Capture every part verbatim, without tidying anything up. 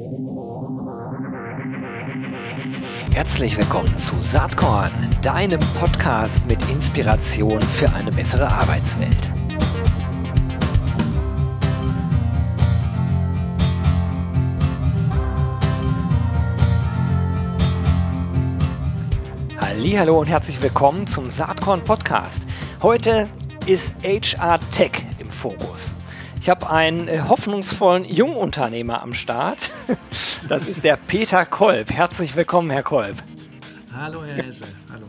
Herzlich willkommen zu Saatkorn, deinem Podcast mit Inspiration für eine bessere Arbeitswelt. Hallihallo und herzlich willkommen zum Saatkorn Podcast. Heute ist H R Tech im Fokus. Ich habe einen äh, hoffnungsvollen Jungunternehmer am Start. Das ist der Peter Kolb. Herzlich willkommen, Herr Kolb. Hallo, Herr Hesse. Hallo.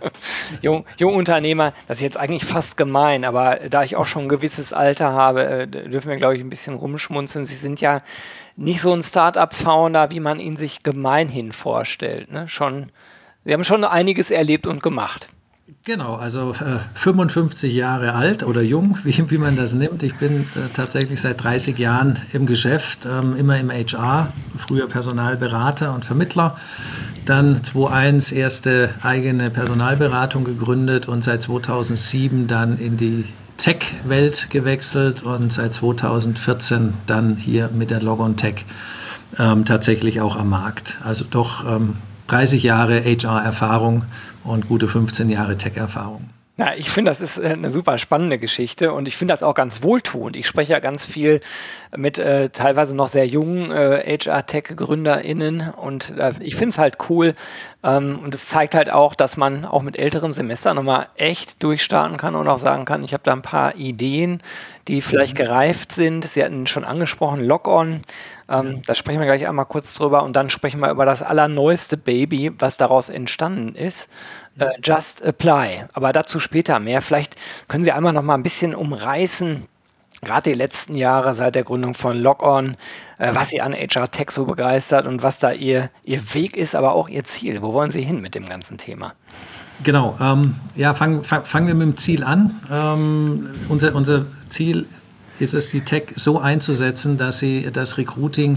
Jung, Jungunternehmer, das ist jetzt eigentlich fast gemein, aber da ich auch schon ein gewisses Alter habe, äh, dürfen wir, glaube ich, ein bisschen rumschmunzeln. Sie sind ja nicht so ein Start-up-Founder, wie man ihn sich gemeinhin vorstellt. Ne? Schon, Sie haben schon einiges erlebt und gemacht. Genau, also äh, fünfundfünfzig Jahre alt oder jung, wie, wie man das nimmt. Ich bin äh, tatsächlich seit dreißig Jahren im Geschäft, ähm, immer im H R, früher Personalberater und Vermittler. Dann zweitausendeins erste eigene Personalberatung gegründet und seit zweitausendsieben dann in die Tech-Welt gewechselt und seit zweitausendvierzehn dann hier mit der Logon Tech ähm, tatsächlich auch am Markt. Also doch ähm, dreißig Jahre H R-Erfahrung und gute fünfzehn Jahre Tech-Erfahrung. Ja, ich finde, das ist eine super spannende Geschichte und ich finde das auch ganz wohltuend. Ich spreche ja ganz viel mit äh, teilweise noch sehr jungen äh, H R-Tech-GründerInnen und äh, ich finde es halt cool ähm, und es zeigt halt auch, dass man auch mit älterem Semester nochmal echt durchstarten kann und auch sagen kann, ich habe da ein paar Ideen, die vielleicht mhm. gereift sind. Sie hatten schon angesprochen, Logon. Ähm, da sprechen wir gleich einmal kurz drüber und dann sprechen wir über das allerneueste Baby, was daraus entstanden ist. Uh, Just Apply, aber dazu später mehr. Vielleicht können Sie einmal noch mal ein bisschen umreißen, gerade die letzten Jahre seit der Gründung von Logon, äh, was Sie an H R Tech so begeistert und was da Ihr, Ihr Weg ist, aber auch Ihr Ziel. Wo wollen Sie hin mit dem ganzen Thema? Genau, ähm, ja, fangen fang, fang wir mit dem Ziel an. Ähm, unser, unser Ziel ist es, die Tech so einzusetzen, dass sie das Recruiting,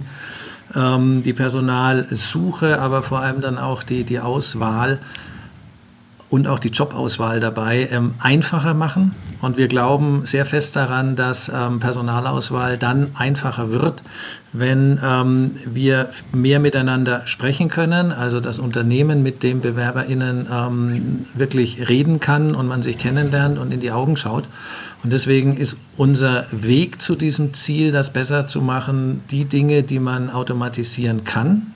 ähm, die Personalsuche, aber vor allem dann auch die, die Auswahl und auch die Jobauswahl dabei ähm, einfacher machen. Und wir glauben sehr fest daran, dass ähm, Personalauswahl dann einfacher wird, wenn ähm, wir mehr miteinander sprechen können, also das Unternehmen mit den BewerberInnen ähm, wirklich reden kann und man sich kennenlernt und in die Augen schaut. Und deswegen ist unser Weg zu diesem Ziel, das besser zu machen, die Dinge, die man automatisieren kann,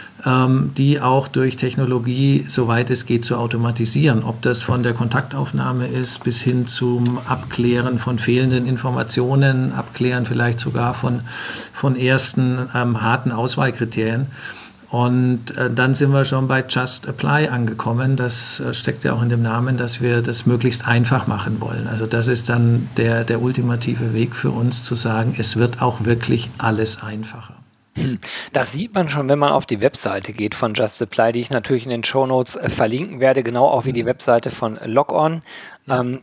die auch durch Technologie, soweit es geht, zu automatisieren. Ob das von der Kontaktaufnahme ist, bis hin zum Abklären von fehlenden Informationen, Abklären vielleicht sogar von, von ersten ähm, harten Auswahlkriterien. Und äh, dann sind wir schon bei Just Apply angekommen. Das äh, steckt ja auch in dem Namen, dass wir das möglichst einfach machen wollen. Also das ist dann der, der ultimative Weg für uns, zu sagen, es wird auch wirklich alles einfacher. Das sieht man schon, wenn man auf die Webseite geht von Just Apply, die ich natürlich in den Shownotes äh, verlinken werde, genau auch wie die Webseite von Logon. Ja. Ähm,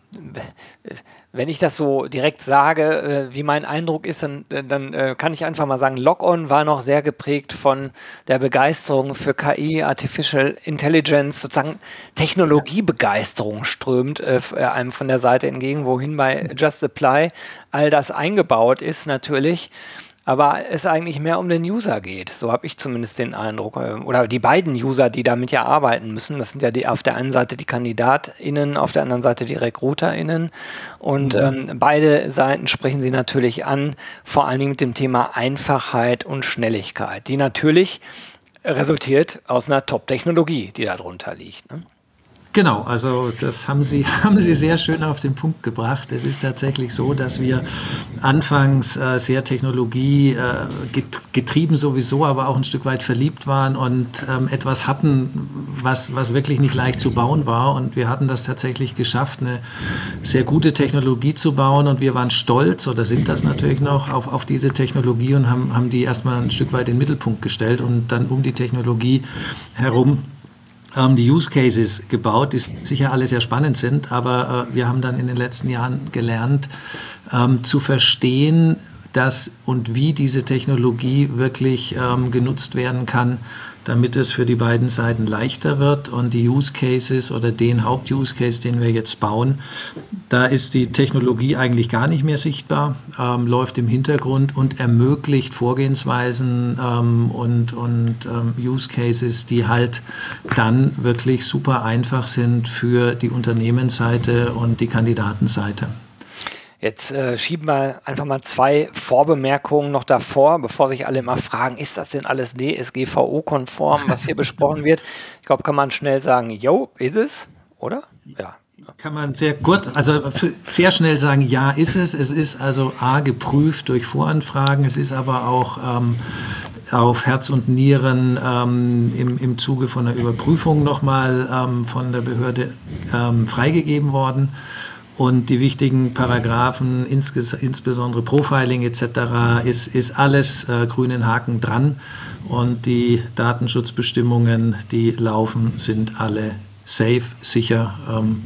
wenn ich das so direkt sage, äh, wie mein Eindruck ist, dann, dann äh, kann ich einfach mal sagen, Logon war noch sehr geprägt von der Begeisterung für K I, Artificial Intelligence, sozusagen Technologiebegeisterung strömt äh, einem von der Seite entgegen, wohin bei Just Apply all das eingebaut ist natürlich. Aber es eigentlich mehr um den User geht. So habe ich zumindest den Eindruck. Oder die beiden User, die damit ja arbeiten müssen. Das sind ja die, auf der einen Seite die KandidatInnen, auf der anderen Seite die RecruiterInnen. Und mhm. ähm, beide Seiten sprechen sie natürlich an, vor allen Dingen mit dem Thema Einfachheit und Schnelligkeit, die natürlich resultiert aus einer Top-Technologie, die darunter liegt. Ne? Genau, also das haben Sie, haben Sie sehr schön auf den Punkt gebracht. Es ist tatsächlich so, dass wir anfangs äh, sehr Technologie äh, getrieben sowieso, aber auch ein Stück weit verliebt waren und ähm, etwas hatten, was, was wirklich nicht leicht zu bauen war. Und wir hatten das tatsächlich geschafft, eine sehr gute Technologie zu bauen. Und wir waren stolz, oder sind das natürlich noch, auf, auf diese Technologie und haben, haben die erstmal ein Stück weit in den Mittelpunkt gestellt und dann um die Technologie herum die Use Cases gebaut, die sicher alle sehr spannend sind, aber äh, wir haben dann in den letzten Jahren gelernt, ähm, zu verstehen, dass und wie diese Technologie wirklich ähm, genutzt werden kann, damit es für die beiden Seiten leichter wird. Und die Use Cases oder den Haupt-Use Case, den wir jetzt bauen, da ist die Technologie eigentlich gar nicht mehr sichtbar, ähm, läuft im Hintergrund und ermöglicht Vorgehensweisen ähm, und, und ähm, Use Cases, die halt dann wirklich super einfach sind für die Unternehmensseite und die Kandidatenseite. Jetzt äh, schieben wir einfach mal zwei Vorbemerkungen noch davor, bevor sich alle immer fragen, ist das denn alles D S G V O-konform, was hier besprochen wird? Ich glaube, kann man schnell sagen, jo, ist es, oder? Ja. Kann man sehr kurz, also sehr schnell sagen, ja, ist es. Es ist also A, geprüft durch Voranfragen, es ist aber auch ähm, auf Herz und Nieren ähm, im, im Zuge von einer Überprüfung nochmal ähm, von der Behörde ähm, freigegeben worden. Und die wichtigen Paragraphen, insges- insbesondere Profiling et cetera, ist, ist alles äh, grünen Haken dran. Und die Datenschutzbestimmungen, die laufen, sind alle safe, sicher. Ähm,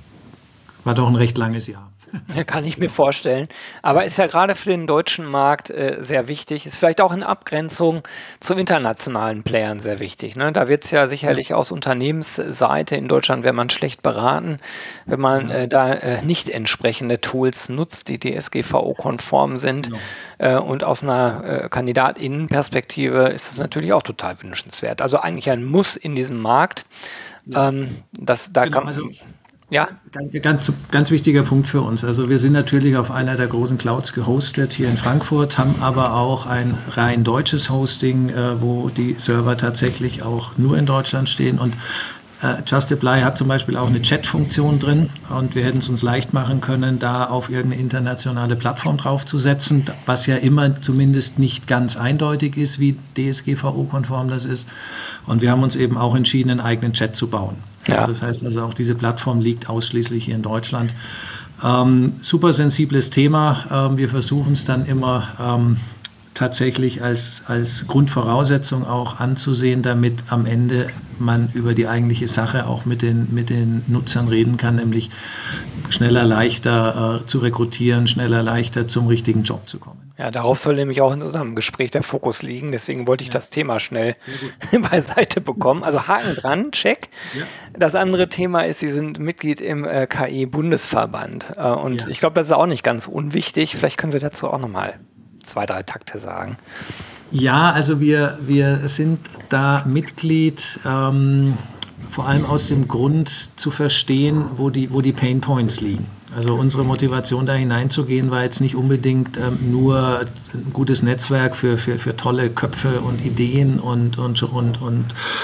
war doch ein recht langes Jahr. Ja, kann ich mir vorstellen. Aber ist ja gerade für den deutschen Markt äh, sehr wichtig. Ist vielleicht auch in Abgrenzung zu internationalen Playern sehr wichtig. Ne? Da wird es ja sicherlich aus Unternehmensseite in Deutschland, wäre man schlecht beraten, wenn man äh, da äh, nicht entsprechende Tools nutzt, die D S G V O-konform sind. Genau. Äh, und aus einer äh, KandidatInnenperspektive ist es natürlich auch total wünschenswert. Also eigentlich ein Muss in diesem Markt. Ja. Ähm, das, da Genau, kann, also ja, Ganz, ganz, ganz wichtiger Punkt für uns. Also wir sind natürlich auf einer der großen Clouds gehostet hier in Frankfurt, haben aber auch ein rein deutsches Hosting, äh, wo die Server tatsächlich auch nur in Deutschland stehen. Und äh, Just Apply hat zum Beispiel auch eine Chat-Funktion drin und wir hätten es uns leicht machen können, da auf irgendeine internationale Plattform draufzusetzen, was ja immer zumindest nicht ganz eindeutig ist, wie D S G V O-konform das ist. Und wir haben uns eben auch entschieden, einen eigenen Chat zu bauen. Ja. Das heißt also, auch diese Plattform liegt ausschließlich hier in Deutschland. Ähm, super sensibles Thema. Ähm, wir versuchen es dann immer ähm, tatsächlich als, als Grundvoraussetzung auch anzusehen, damit am Ende man über die eigentliche Sache auch mit den, mit den Nutzern reden kann, nämlich schneller, leichter äh, zu rekrutieren, schneller, leichter zum richtigen Job zu kommen. Ja, darauf soll nämlich auch in unserem Gespräch der Fokus liegen. Deswegen wollte ich ja. das Thema schnell beiseite bekommen. Also Haken dran, check. Ja. Das andere Thema ist, Sie sind Mitglied im äh, K I-Bundesverband. Äh, und ja. ich glaube, das ist auch nicht ganz unwichtig. Vielleicht können Sie dazu auch nochmal zwei, drei Takte sagen. Ja, also wir, wir sind da Mitglied, ähm, vor allem aus dem Grund zu verstehen, wo die, wo die Pain Points liegen. Also unsere Motivation da hineinzugehen war jetzt nicht unbedingt ähm, nur ein gutes Netzwerk für, für, für tolle Köpfe und Ideen und, und, und, und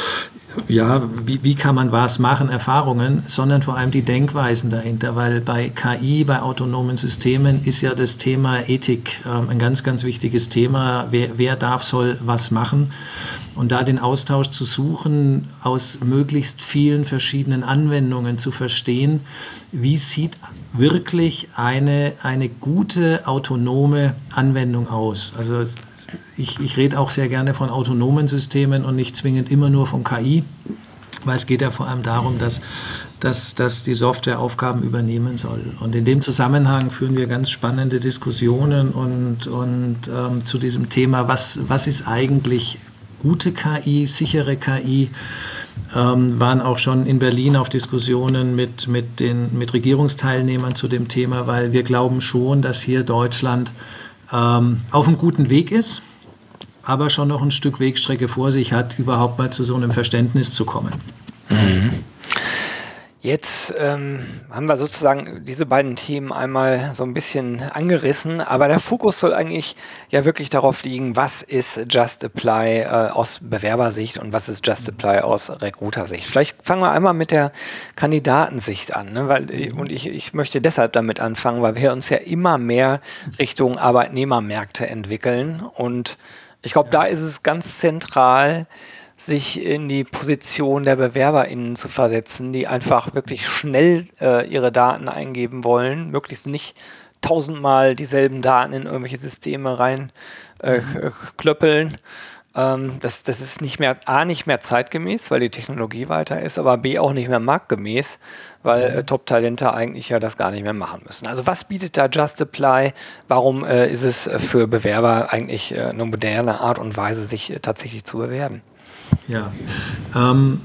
ja, wie, wie kann man was machen, Erfahrungen, sondern vor allem die Denkweisen dahinter, weil bei K I, bei autonomen Systemen ist ja das Thema Ethik ähm, ein ganz, ganz wichtiges Thema. Wer, wer darf, soll was machen? Und da den Austausch zu suchen, aus möglichst vielen verschiedenen Anwendungen zu verstehen, wie sieht wirklich eine, eine gute autonome Anwendung aus? Also ich, ich rede auch sehr gerne von autonomen Systemen und nicht zwingend immer nur von K I, weil es geht ja vor allem darum, dass, dass, dass die Software Aufgaben übernehmen soll. Und in dem Zusammenhang führen wir ganz spannende Diskussionen und, und ähm, zu diesem Thema, was, was ist eigentlich gute K I, sichere K I, ähm, waren auch schon in Berlin auf Diskussionen mit, mit, den, mit Regierungsteilnehmern zu dem Thema, weil wir glauben schon, dass hier Deutschland ähm, auf einem guten Weg ist, aber schon noch ein Stück Wegstrecke vor sich hat, überhaupt mal zu so einem Verständnis zu kommen. Mhm. Jetzt ähm, haben wir sozusagen diese beiden Themen einmal so ein bisschen angerissen, aber der Fokus soll eigentlich ja wirklich darauf liegen, was ist Just Apply äh, aus Bewerbersicht und was ist Just Apply aus Recruiter-Sicht. Vielleicht fangen wir einmal mit der Kandidatensicht an, ne? weil, und ich, ich möchte deshalb damit anfangen, weil wir uns ja immer mehr Richtung Arbeitnehmermärkte entwickeln und ich glaube, da ist es ganz zentral, sich in die Position der BewerberInnen zu versetzen, die einfach wirklich schnell äh, ihre Daten eingeben wollen, möglichst nicht tausendmal dieselben Daten in irgendwelche Systeme rein äh, klöppeln, Ähm, das, das ist nicht mehr, A, nicht mehr zeitgemäß, weil die Technologie weiter ist, aber B, auch nicht mehr marktgemäß, weil äh, Top-Talente eigentlich ja das gar nicht mehr machen müssen. Also was bietet da Just Apply? Warum äh, ist es äh, für Bewerber eigentlich äh, eine moderne Art und Weise, sich äh, tatsächlich zu bewerben? Ja, ähm,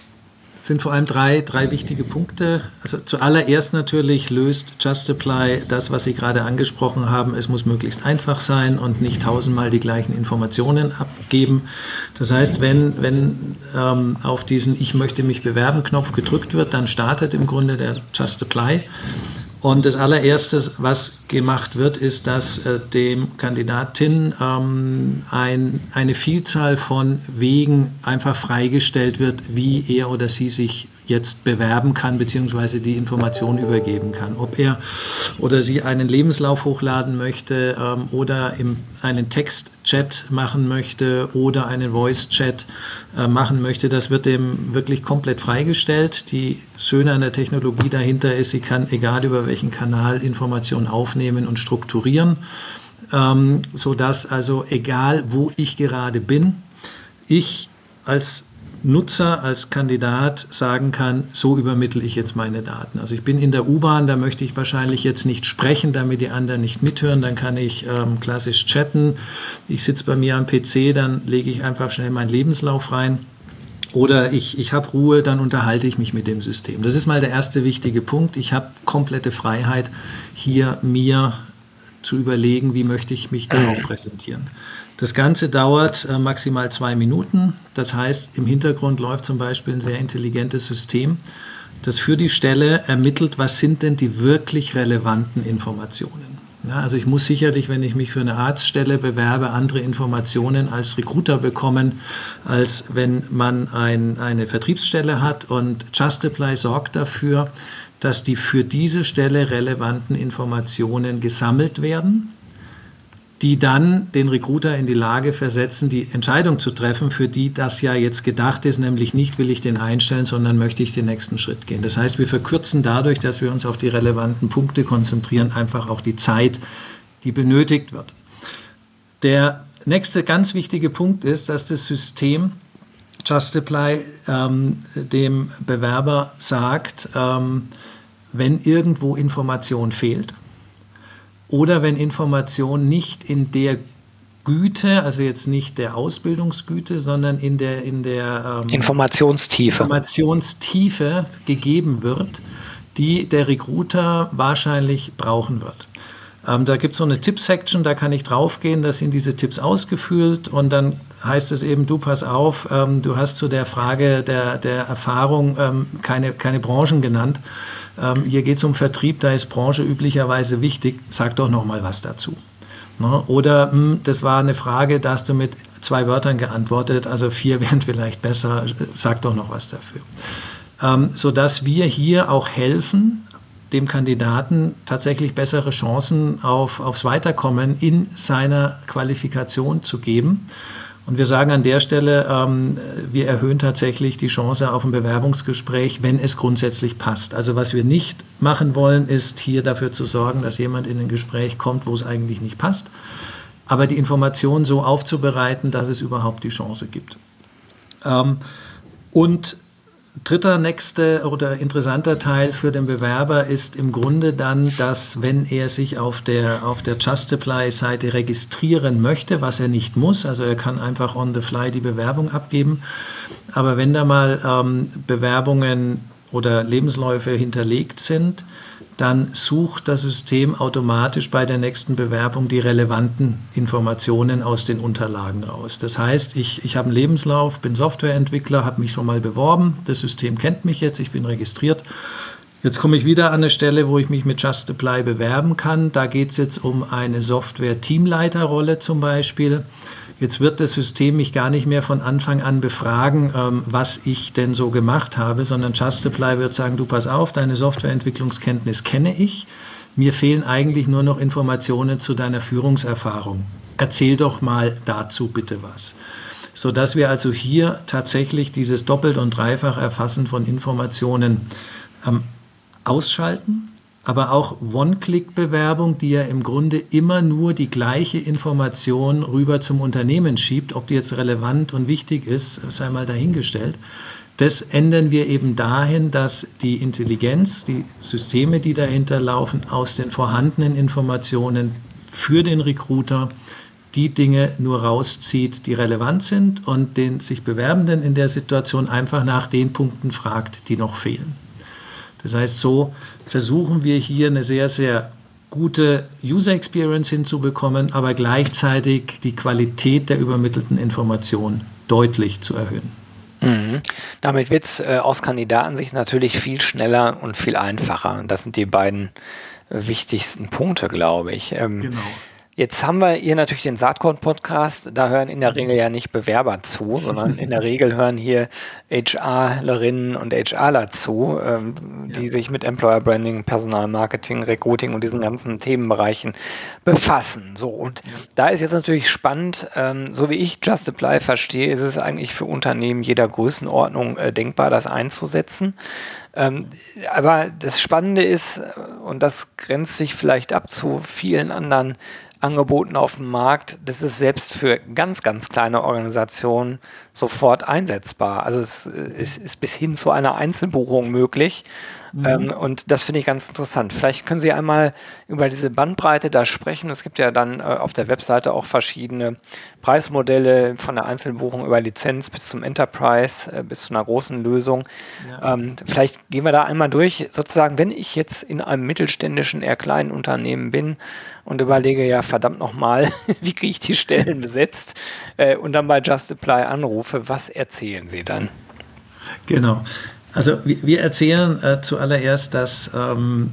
es sind vor allem drei, drei wichtige Punkte. Also zuallererst natürlich löst Just Apply das, was Sie gerade angesprochen haben. Es muss möglichst einfach sein und nicht tausendmal die gleichen Informationen abgeben. Das heißt, wenn, wenn ähm, auf diesen Ich möchte mich bewerben-Knopf gedrückt wird, dann startet im Grunde der Just Apply. Und das allererste, was gemacht wird, ist, dass äh, dem Kandidatin ähm, ein, eine Vielzahl von Wegen einfach freigestellt wird, wie er oder sie sich jetzt bewerben kann, beziehungsweise die Information übergeben kann. Ob er oder sie einen Lebenslauf hochladen möchte ähm, oder im, einen Text-Chat machen möchte oder einen Voice-Chat äh, machen möchte, das wird dem wirklich komplett freigestellt. Die Schöne an der Technologie dahinter ist, sie kann, egal über welchen Kanal, Informationen aufnehmen und strukturieren, ähm, sodass also egal, wo ich gerade bin, ich als Nutzer, als Kandidat sagen kann, so übermittle ich jetzt meine Daten. Also ich bin in der U-Bahn, da möchte ich wahrscheinlich jetzt nicht sprechen, damit die anderen nicht mithören, dann kann ich ähm, klassisch chatten. Ich sitze bei mir am P C, dann lege ich einfach schnell meinen Lebenslauf rein. Oder ich, ich habe Ruhe, dann unterhalte ich mich mit dem System. Das ist mal der erste wichtige Punkt. Ich habe komplette Freiheit, hier mir zu überlegen, wie möchte ich mich darauf präsentieren. Das Ganze dauert äh, maximal zwei Minuten. Das heißt, im Hintergrund läuft zum Beispiel ein sehr intelligentes System, das für die Stelle ermittelt, was sind denn die wirklich relevanten Informationen. Ja, also ich muss sicherlich, wenn ich mich für eine Arztstelle bewerbe, andere Informationen als Recruiter bekommen, als wenn man ein, eine Vertriebsstelle hat. Und Just Apply sorgt dafür, dass die für diese Stelle relevanten Informationen gesammelt werden, die dann den Recruiter in die Lage versetzen, die Entscheidung zu treffen, für die das ja jetzt gedacht ist, nämlich nicht will ich den einstellen, sondern möchte ich den nächsten Schritt gehen. Das heißt, wir verkürzen dadurch, dass wir uns auf die relevanten Punkte konzentrieren, einfach auch die Zeit, die benötigt wird. Der nächste ganz wichtige Punkt ist, dass das System Just Apply ähm, dem Bewerber sagt, ähm, wenn irgendwo Information fehlt, oder wenn Information nicht in der Güte, also jetzt nicht der Ausbildungsgüte, sondern in der, in der ähm, Informationstiefe. Informationstiefe gegeben wird, die der Recruiter wahrscheinlich brauchen wird. Ähm, da gibt es so eine Tipp-Section, da kann ich draufgehen, da sind diese Tipps ausgefüllt und dann heißt es eben, du pass auf, ähm, du hast zu der Frage der, der Erfahrung ähm, keine, keine Branchen genannt. Ähm, hier geht es um Vertrieb, da ist Branche üblicherweise wichtig, sag doch noch mal was dazu. Ne? Oder mh, das war eine Frage, da hast du mit zwei Wörtern geantwortet, also vier wären vielleicht besser, sag doch noch was dafür. Ähm, sodass wir hier auch helfen, dem Kandidaten tatsächlich bessere Chancen auf, aufs Weiterkommen in seiner Qualifikation zu geben. Und wir sagen an der Stelle, ähm, wir erhöhen tatsächlich die Chance auf ein Bewerbungsgespräch, wenn es grundsätzlich passt. Also was wir nicht machen wollen, ist hier dafür zu sorgen, dass jemand in ein Gespräch kommt, wo es eigentlich nicht passt, aber die Information so aufzubereiten, dass es überhaupt die Chance gibt. Ähm, und dritter, nächster oder interessanter Teil für den Bewerber ist im Grunde dann, dass wenn er sich auf der, auf der Just Apply-Seite registrieren möchte, was er nicht muss, also er kann einfach on the fly die Bewerbung abgeben, aber wenn da mal ähm, Bewerbungen oder Lebensläufe hinterlegt sind, dann sucht das System automatisch bei der nächsten Bewerbung die relevanten Informationen aus den Unterlagen raus. Das heißt, ich, ich habe einen Lebenslauf, bin Softwareentwickler, habe mich schon mal beworben, das System kennt mich jetzt, ich bin registriert. Jetzt komme ich wieder an eine Stelle, wo ich mich mit Just Apply bewerben kann. Da geht es jetzt um eine Software-Teamleiterrolle zum Beispiel. Jetzt wird das System mich gar nicht mehr von Anfang an befragen, ähm, was ich denn so gemacht habe, sondern Just Apply wird sagen, du pass auf, deine Softwareentwicklungskenntnis kenne ich. Mir fehlen eigentlich nur noch Informationen zu deiner Führungserfahrung. Erzähl doch mal dazu bitte was. Sodass wir also hier tatsächlich dieses Doppelt- und Dreifach-Erfassen von Informationen ähm, ausschalten. aber auch One-Click-Bewerbung, die ja im Grunde immer nur die gleiche Information rüber zum Unternehmen schiebt. Ob die jetzt relevant und wichtig ist, sei mal dahingestellt. Das ändern wir eben dahin, dass die Intelligenz, die Systeme, die dahinter laufen, aus den vorhandenen Informationen für den Recruiter die Dinge nur rauszieht, die relevant sind und den sich Bewerbenden in der Situation einfach nach den Punkten fragt, die noch fehlen. Das heißt, so versuchen wir hier eine sehr, sehr gute User Experience hinzubekommen, aber gleichzeitig die Qualität der übermittelten Information deutlich zu erhöhen. Mhm. Damit wird es äh, aus Kandidatensicht natürlich viel schneller und viel einfacher. Das sind die beiden äh, wichtigsten Punkte, glaube ich. Ähm, Genau. Jetzt haben wir hier natürlich den Saatkorn-Podcast. Da hören in der Regel ja nicht Bewerber zu, sondern in der Regel hören hier HRlerinnen und HRler zu, ähm, die Ja. sich mit Employer Branding, Personalmarketing, Recruiting und diesen ganzen Themenbereichen befassen. So, und da ist jetzt natürlich spannend, ähm, so wie ich Just Apply verstehe, ist es eigentlich für Unternehmen jeder Größenordnung äh, denkbar, das einzusetzen. Ähm, aber das Spannende ist, äh, und das grenzt sich vielleicht ab zu vielen anderen Angeboten auf dem Markt, das ist selbst für ganz, ganz kleine Organisationen sofort einsetzbar. Also es äh, ist, ist bis hin zu einer Einzelbuchung möglich. Ähm, und das finde ich ganz interessant. Vielleicht können Sie einmal über diese Bandbreite da sprechen. Es gibt ja dann äh, auf der Webseite auch verschiedene Preismodelle von der Einzelbuchung über Lizenz bis zum Enterprise, äh, bis zu einer großen Lösung. Ja. Ähm, vielleicht gehen wir da einmal durch. Sozusagen, wenn ich jetzt in einem mittelständischen, eher kleinen Unternehmen bin und überlege, ja verdammt nochmal, wie kriege ich die Stellen besetzt äh, und dann bei Just Apply anrufe, was erzählen Sie dann? Genau. Also wir, wir erzählen äh, zuallererst, dass ähm,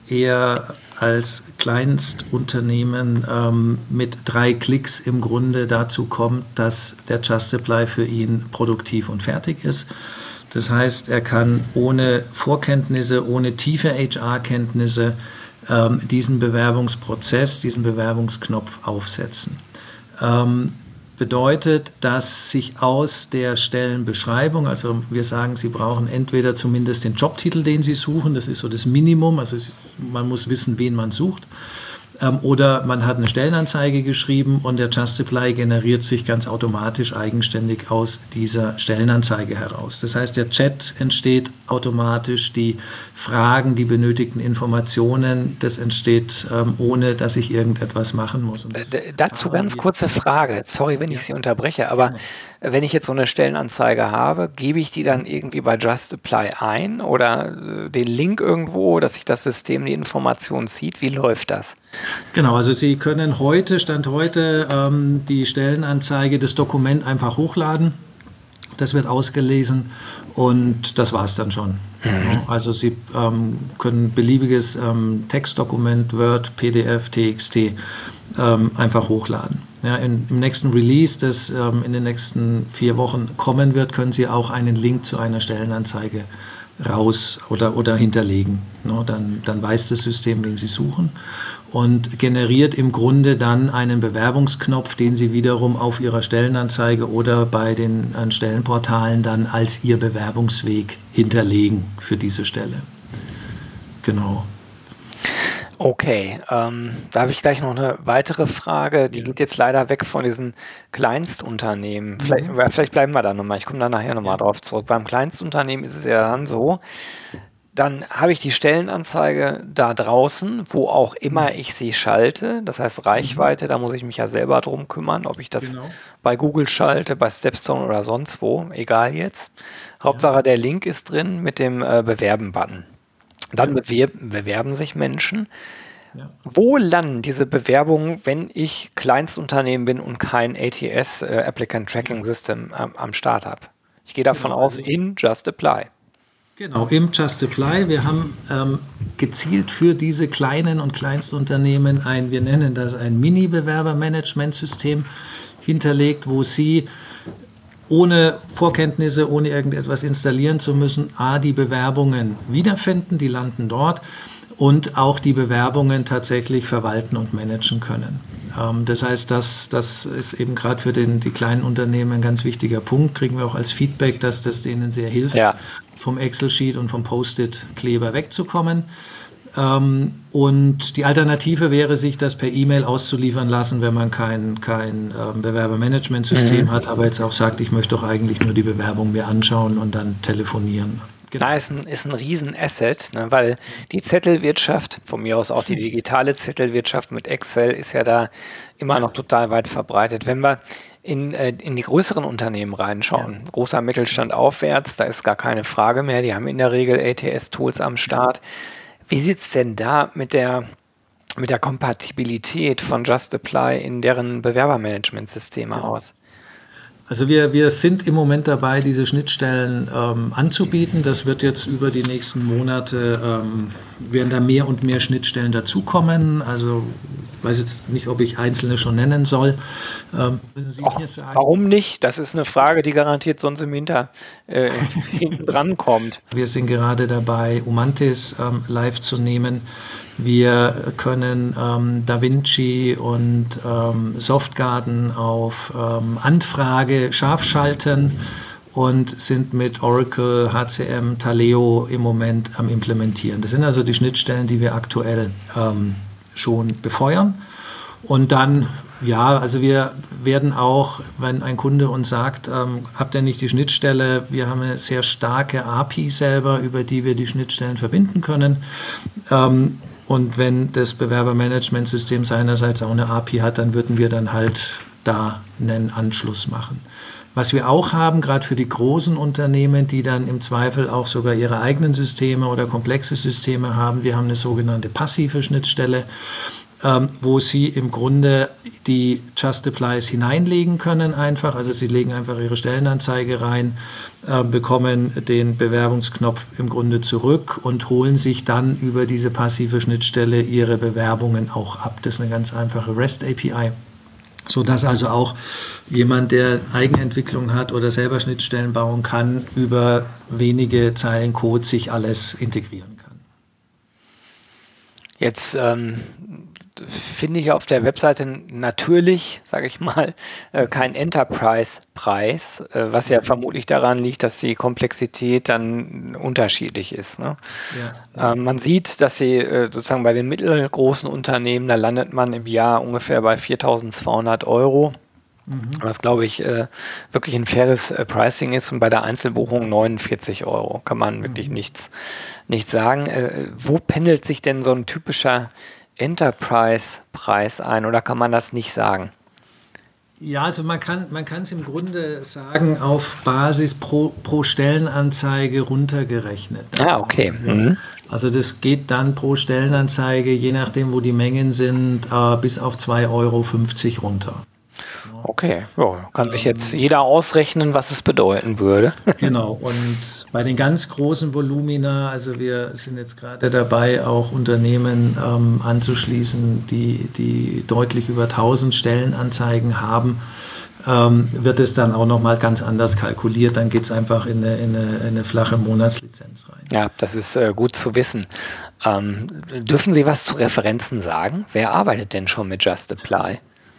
er als Kleinstunternehmen ähm, mit drei Klicks im Grunde dazu kommt, dass der Just Apply für ihn produktiv und fertig ist. Das heißt, er kann ohne Vorkenntnisse, ohne tiefe H R-Kenntnisse ähm, diesen Bewerbungsprozess, diesen Bewerbungsknopf aufsetzen. Ähm, bedeutet, dass sich aus der Stellenbeschreibung, also wir sagen, Sie brauchen entweder zumindest den Jobtitel, den Sie suchen, das ist so das Minimum, also man muss wissen, wen man sucht, ähm, oder man hat eine Stellenanzeige geschrieben und der Just Apply generiert sich ganz automatisch eigenständig aus dieser Stellenanzeige heraus. Das heißt, der Chat entsteht automatisch, die Fragen, die benötigten Informationen, das entsteht ähm, ohne, dass ich irgendetwas machen muss. Und das D dazu fahren ganz wir- kurze Frage. Sorry, wenn ich Sie unterbreche, aber wenn ich jetzt so eine Stellenanzeige habe, gebe ich die dann irgendwie bei Just Apply ein oder äh, den Link irgendwo, dass sich das System die Information zieht? Wie läuft das? Genau, also Sie können heute, Stand heute, ähm, die Stellenanzeige, das Dokument einfach hochladen. Das wird ausgelesen und das war es dann schon. Ja, also Sie ähm, können beliebiges ähm, Textdokument, Word, P D F, T X T ähm, einfach hochladen. Ja, in, im nächsten Release, das ähm, in den nächsten vier Wochen kommen wird, können Sie auch einen Link zu einer Stellenanzeige raus oder, oder hinterlegen. No, dann, dann weiß das System, wen Sie suchen und generiert im Grunde dann einen Bewerbungsknopf, den Sie wiederum auf Ihrer Stellenanzeige oder bei den äh, Stellenportalen dann als Ihr Bewerbungsweg hinterlegen für diese Stelle. Genau. Okay, ähm, da habe ich gleich noch eine weitere Frage. Die Ja. geht jetzt leider weg von diesen Kleinstunternehmen. Vielleicht, oder vielleicht bleiben wir da nochmal. Ich komme da nachher nochmal Ja. drauf zurück. Beim Kleinstunternehmen ist es ja dann so, dann habe ich die Stellenanzeige da draußen, wo auch immer ich sie schalte. Das heißt Reichweite, da muss ich mich ja selber drum kümmern, ob ich das Genau. bei Google schalte, bei Stepstone oder sonst wo, egal jetzt. Hauptsache der Link ist drin mit dem äh, Bewerben-Button. Dann bewerb, bewerben sich Menschen. Ja. Wo landen diese Bewerbungen, wenn ich Kleinstunternehmen bin und kein A T S, äh, Applicant Tracking System, am, am Start habe? Ich gehe davon Genau, aus, also- in Just Apply. Genau, im Just Apply. Wir haben ähm, gezielt für diese kleinen und Kleinstunternehmen ein, wir nennen das ein Mini-Bewerber-Management-System hinterlegt, wo Sie ohne Vorkenntnisse, ohne irgendetwas installieren zu müssen, A, die Bewerbungen wiederfinden, die landen dort, und auch die Bewerbungen tatsächlich verwalten und managen können. Ähm, das heißt, das, das ist eben gerade für den, die kleinen Unternehmen ein ganz wichtiger Punkt, kriegen wir auch als Feedback, dass das denen sehr hilft, Ja. vom Excel-Sheet und vom Post-it-Kleber wegzukommen. Ähm, und die Alternative wäre, sich das per E-Mail auszuliefern lassen, wenn man kein, kein ähm, Bewerbermanagementsystem Mhm. hat, aber jetzt auch sagt, ich möchte doch eigentlich nur die Bewerbung mir anschauen und dann telefonieren. Genau. Na, ist ein, ist ein Riesen-Asset, ne, weil die Zettelwirtschaft, von mir aus auch die digitale Zettelwirtschaft mit Excel, ist ja da immer noch total weit verbreitet. Wenn wir in, äh, in die größeren Unternehmen Ja. reinschauen, großer Mittelstand aufwärts, da ist gar keine Frage mehr, die haben in der Regel A T S-Tools am Start. Wie sieht es denn da mit der, mit der Kompatibilität von Just Apply in deren Bewerbermanagementsysteme Ja. aus? Also wir, wir sind im Moment dabei, diese Schnittstellen ähm, anzubieten. Das wird jetzt über die nächsten Monate, ähm, werden da mehr und mehr Schnittstellen dazukommen. Also ich weiß jetzt nicht, ob ich einzelne schon nennen soll. Ähm, müssen Sie Och, mir sagen? warum nicht? Das ist eine Frage, die garantiert sonst im Hinter, äh, hinten dran kommt. Wir sind gerade dabei, Umantis ähm, live zu nehmen. Wir können ähm, DaVinci und ähm, Softgarden auf ähm, Anfrage scharf schalten und sind mit Oracle, H C M, Taleo im Moment am Implementieren. Das sind also die Schnittstellen, die wir aktuell ähm, schon befeuern. Und dann, ja, also wir werden auch, wenn ein Kunde uns sagt, ähm, habt ihr nicht die Schnittstelle, wir haben eine sehr starke A P I selber, über die wir die Schnittstellen verbinden können. Ähm, und wenn das Bewerbermanagementsystem seinerseits auch eine A P I hat, dann würden wir dann halt da einen Anschluss machen. Was wir auch haben, gerade für die großen Unternehmen, die dann im Zweifel auch sogar ihre eigenen Systeme oder komplexe Systeme haben, wir haben eine sogenannte passive Schnittstelle, ähm, wo Sie im Grunde die Just Applies hineinlegen können einfach. Also Sie legen einfach Ihre Stellenanzeige rein, äh, bekommen den Bewerbungsknopf im Grunde zurück und holen sich dann über diese passive Schnittstelle Ihre Bewerbungen auch ab. Das ist eine ganz einfache REST A P I. Sodass also auch jemand, der Eigenentwicklung hat oder selber Schnittstellen bauen kann, über wenige Zeilen Code sich alles integrieren kann. Jetzt ähm, finde ich auf der Webseite natürlich, sage ich mal, äh, keinen Enterprise-Preis, äh, was ja vermutlich daran liegt, dass die Komplexität dann unterschiedlich ist. Ne? Ja, ja. Ähm, man sieht, dass sie äh, sozusagen bei den mittelgroßen Unternehmen, da landet man im Jahr ungefähr bei viertausendzweihundert Euro. Was, glaube ich, äh, wirklich ein faires äh, Pricing ist, und bei der Einzelbuchung neunundvierzig Euro. Kann man wirklich nichts, nichts sagen. Äh, wo pendelt sich denn so ein typischer Enterprise-Preis ein, oder kann man das nicht sagen? Ja, also man kann man kann es im Grunde sagen, auf Basis pro, pro Stellenanzeige runtergerechnet. Ah, okay. Also, Mhm. also das geht dann pro Stellenanzeige, je nachdem, wo die Mengen sind, äh, bis auf zwei Euro fünfzig runter. Okay, ja, kann sich jetzt jeder ausrechnen, was es bedeuten würde. Genau, und bei den ganz großen Volumina, also wir sind jetzt gerade dabei, auch Unternehmen ähm, anzuschließen, die, die deutlich über tausend Stellenanzeigen haben, ähm, wird es dann auch nochmal ganz anders kalkuliert. Dann geht es einfach in eine, in, eine, in eine flache Monatslizenz rein. Ja, das ist äh, gut zu wissen. Ähm, dürfen Sie was zu Referenzen sagen? Wer arbeitet denn schon mit Just Apply?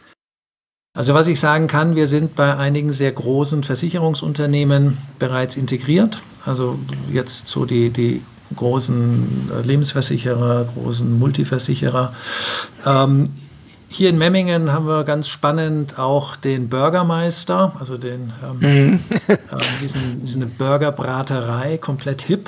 Also was ich sagen kann, wir sind bei einigen sehr großen Versicherungsunternehmen bereits integriert. Also jetzt so die, die großen Lebensversicherer, großen Multiversicherer. Ähm, hier in Memmingen haben wir ganz spannend auch den Bürgermeister, also den, ähm, Mhm. ähm, diesen, diese Burgerbraterei, komplett hip,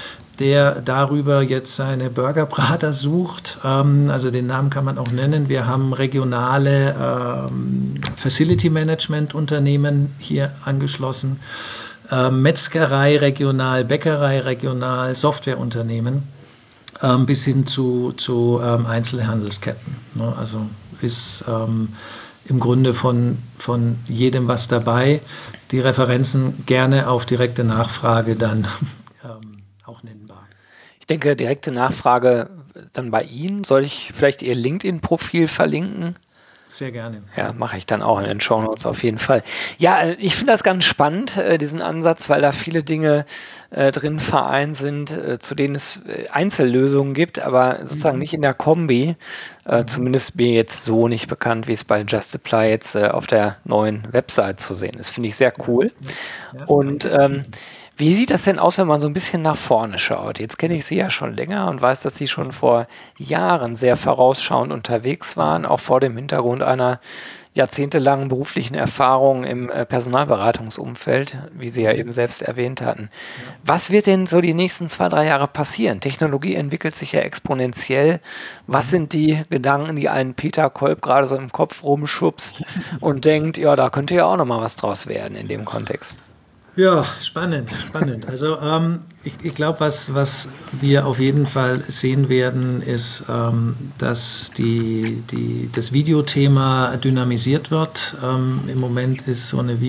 der darüber jetzt seine Burgerbrater sucht. Ähm, also den Namen kann man auch nennen. Wir haben regionale ähm, Facility Management Unternehmen hier angeschlossen, ähm, Metzgerei regional, Bäckerei regional, Softwareunternehmen ähm, bis hin zu, zu ähm, Einzelhandelsketten. Ne? Also ist ähm, im Grunde von, von jedem was dabei. Die Referenzen gerne auf direkte Nachfrage dann ähm, auch nennbar. Ich denke, direkte Nachfrage dann bei Ihnen. Soll ich vielleicht Ihr LinkedIn-Profil verlinken? Sehr gerne. Ja, mache ich dann auch in den Shownotes auf jeden Fall. Ja, äh, ich finde das ganz spannend, äh, diesen Ansatz, weil da viele Dinge äh, drin vereint sind, äh, zu denen es äh, Einzellösungen gibt, aber sozusagen nicht in der Kombi. Äh, zumindest mir jetzt so nicht bekannt, wie es bei Just Apply jetzt äh, auf der neuen Website zu sehen ist. Finde ich sehr cool. Ja. Und ähm, Wie sieht das denn aus, wenn man so ein bisschen nach vorne schaut? Jetzt kenne ich Sie ja schon länger und weiß, dass Sie schon vor Jahren sehr vorausschauend unterwegs waren, auch vor dem Hintergrund einer jahrzehntelangen beruflichen Erfahrung im äh, Personalberatungsumfeld, wie Sie ja eben selbst erwähnt hatten. Was wird denn so die nächsten zwei, drei Jahre passieren? Technologie entwickelt sich ja exponentiell. Was sind die Gedanken, die einen Peter Kolb gerade so im Kopf rumschubst und denkt, ja, da könnte ja auch noch mal was draus werden in dem Kontext? Ja, spannend, spannend. Also ähm, ich, ich glaube, was, was wir auf jeden Fall sehen werden, ist, ähm, dass die, die, das Videothema dynamisiert wird. Ähm, Im Moment ist so eine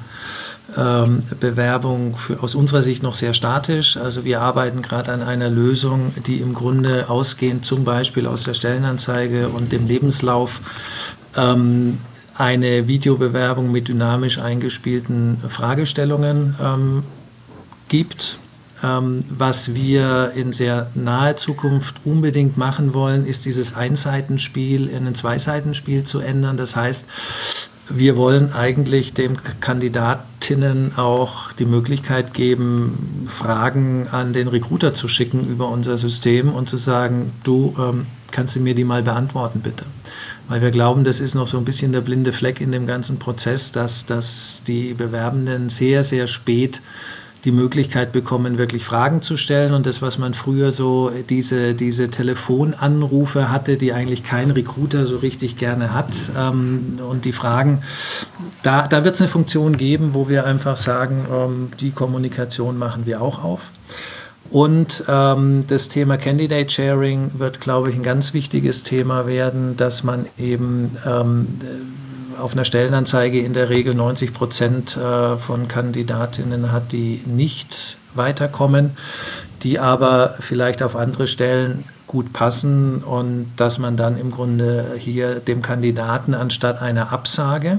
Videobewerbung für, aus unserer Sicht noch sehr statisch. Also wir arbeiten gerade an einer Lösung, die im Grunde ausgehend zum Beispiel aus der Stellenanzeige und dem Lebenslauf ähm, eine Videobewerbung mit dynamisch eingespielten Fragestellungen ähm, gibt. Ähm, was wir in sehr naher Zukunft unbedingt machen wollen, ist dieses Einseitenspiel in ein Zweiseitenspiel zu ändern. Das heißt, wir wollen eigentlich den Kandidatinnen auch die Möglichkeit geben, Fragen an den Recruiter zu schicken über unser System und zu sagen, du, ähm, kannst du mir die mal beantworten, bitte? Weil wir glauben, das ist noch so ein bisschen der blinde Fleck in dem ganzen Prozess, dass, dass die Bewerbenden sehr, sehr spät die Möglichkeit bekommen, wirklich Fragen zu stellen. Und das, was man früher so, diese, diese Telefonanrufe hatte, die eigentlich kein Recruiter so richtig gerne hat. Ähm, und die Fragen, da, da wird es eine Funktion geben, wo wir einfach sagen, ähm, die Kommunikation machen wir auch auf. Und ähm, das Thema Candidate Sharing wird, glaube ich, ein ganz wichtiges Thema werden, dass man eben ähm, auf einer Stellenanzeige in der Regel neunzig Prozent äh, von Kandidatinnen hat, die nicht weiterkommen, die aber vielleicht auf andere Stellen gut passen und dass man dann im Grunde hier dem Kandidaten anstatt einer Absage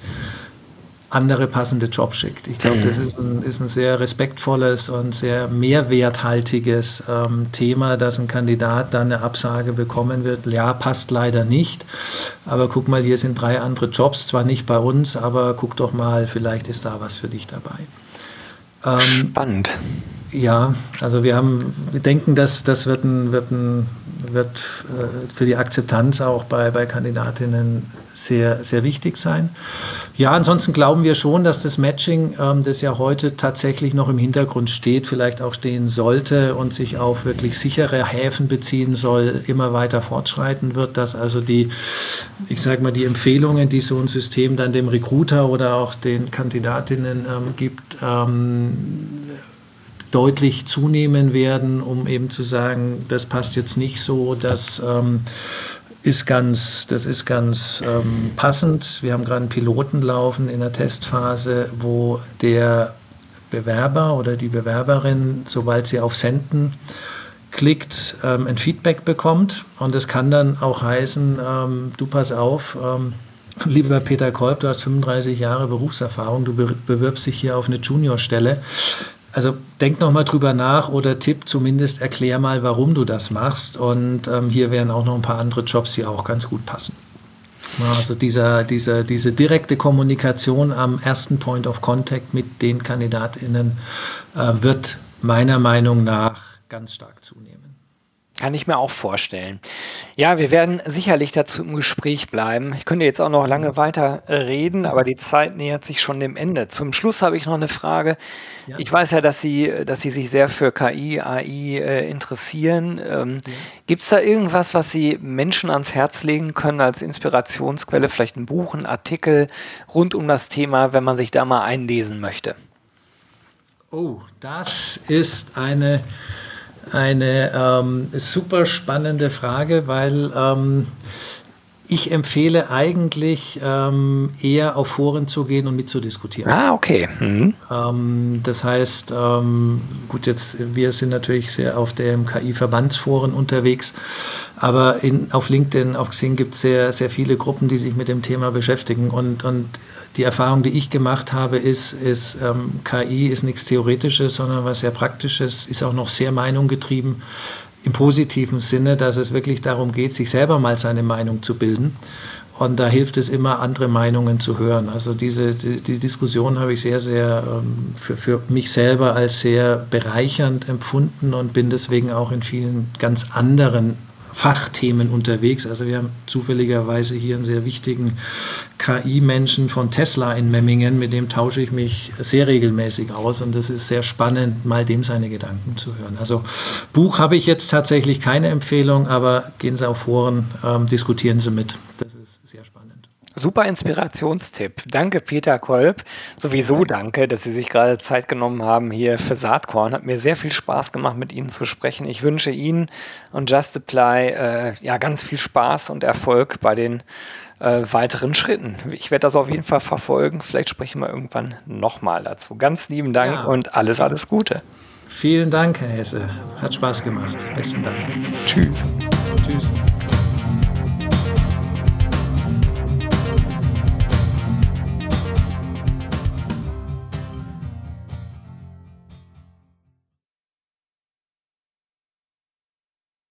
andere passende Job schickt. Ich glaube, das ist ein, ist ein sehr respektvolles und sehr mehrwerthaltiges ähm, Thema, dass ein Kandidat dann eine Absage bekommen wird. Ja, passt leider nicht, aber guck mal, hier sind drei andere Jobs, zwar nicht bei uns, aber guck doch mal, vielleicht ist da was für dich dabei. Ähm, Spannend. Ja, also wir haben, wir denken, dass das wird, ein, wird, ein, wird äh, für die Akzeptanz auch bei, bei Kandidatinnen sehr, sehr wichtig sein. Ja, ansonsten glauben wir schon, dass das Matching, ähm, das ja heute tatsächlich noch im Hintergrund steht, vielleicht auch stehen sollte und sich auf wirklich sichere Häfen beziehen soll, immer weiter fortschreiten wird, dass also die, ich sage mal, die Empfehlungen, die so ein System dann dem Recruiter oder auch den Kandidatinnen ähm, gibt, ähm, deutlich zunehmen werden, um eben zu sagen, das passt jetzt nicht so, das ähm, ist ganz, das ist ganz ähm, passend. Wir haben gerade einen Piloten laufen in der Testphase, wo der Bewerber oder die Bewerberin, sobald sie auf Senden klickt, ähm, ein Feedback bekommt. Und das kann dann auch heißen, ähm, du pass auf, ähm, lieber Peter Kolb, du hast fünfunddreißig Jahre Berufserfahrung, du be- bewirbst dich hier auf eine Juniorstelle. Also denk noch mal drüber nach oder tipp zumindest, erklär mal, warum du das machst. Und ähm, hier wären auch noch ein paar andere Jobs, die auch ganz gut passen. Also dieser, dieser, diese direkte Kommunikation am ersten Point of Contact mit den KandidatInnen äh, wird meiner Meinung nach ganz stark zunehmen. Kann ich mir auch vorstellen. Ja, wir werden sicherlich dazu im Gespräch bleiben. Ich könnte jetzt auch noch lange weiter reden, aber die Zeit nähert sich schon dem Ende. Zum Schluss habe ich noch eine Frage. Ja. Ich weiß ja, dass Sie, dass Sie sich sehr für K I, A I äh, interessieren. Ähm, ja. Gibt es da irgendwas, was Sie Menschen ans Herz legen können als Inspirationsquelle? Vielleicht ein Buch, ein Artikel rund um das Thema, wenn man sich da mal einlesen möchte? Oh, das ist eine... Eine ähm, super spannende Frage, weil ähm, ich empfehle eigentlich ähm, eher auf Foren zu gehen und mitzudiskutieren. Ah, okay. Mhm. Ähm, das heißt, ähm, gut, jetzt wir sind natürlich sehr auf dem K I-Verbandsforen unterwegs, aber in, auf LinkedIn, auf Xing gibt es sehr, sehr viele Gruppen, die sich mit dem Thema beschäftigen und, und die Erfahrung, die ich gemacht habe, ist, ist ähm, K I ist nichts Theoretisches, sondern was sehr Praktisches, ist auch noch sehr meinunggetrieben, im positiven Sinne, dass es wirklich darum geht, sich selber mal seine Meinung zu bilden. Und da hilft es immer, andere Meinungen zu hören. Also diese die, die Diskussion habe ich sehr, sehr ähm, für, für mich selber als sehr bereichernd empfunden und bin deswegen auch in vielen ganz anderen Fachthemen unterwegs. Also wir haben zufälligerweise hier einen sehr wichtigen K I-Menschen von Tesla in Memmingen, mit dem tausche ich mich sehr regelmäßig aus und das ist sehr spannend, mal dem seine Gedanken zu hören. Also Buch habe ich jetzt tatsächlich keine Empfehlung, aber gehen Sie auf Foren, ähm, diskutieren Sie mit. Das ist sehr spannend. Super Inspirationstipp. Danke, Peter Kolb. Sowieso danke, dass Sie sich gerade Zeit genommen haben hier für Saatkorn. Hat mir sehr viel Spaß gemacht, mit Ihnen zu sprechen. Ich wünsche Ihnen und Justapply äh, ja, ganz viel Spaß und Erfolg bei den äh, weiteren Schritten. Ich werde das auf jeden Fall verfolgen. Vielleicht sprechen wir irgendwann nochmal dazu. Ganz lieben Dank ja. und alles, alles Gute. Vielen Dank, Herr Hesse. Hat Spaß gemacht. Besten Dank. Tschüss. Tschüss.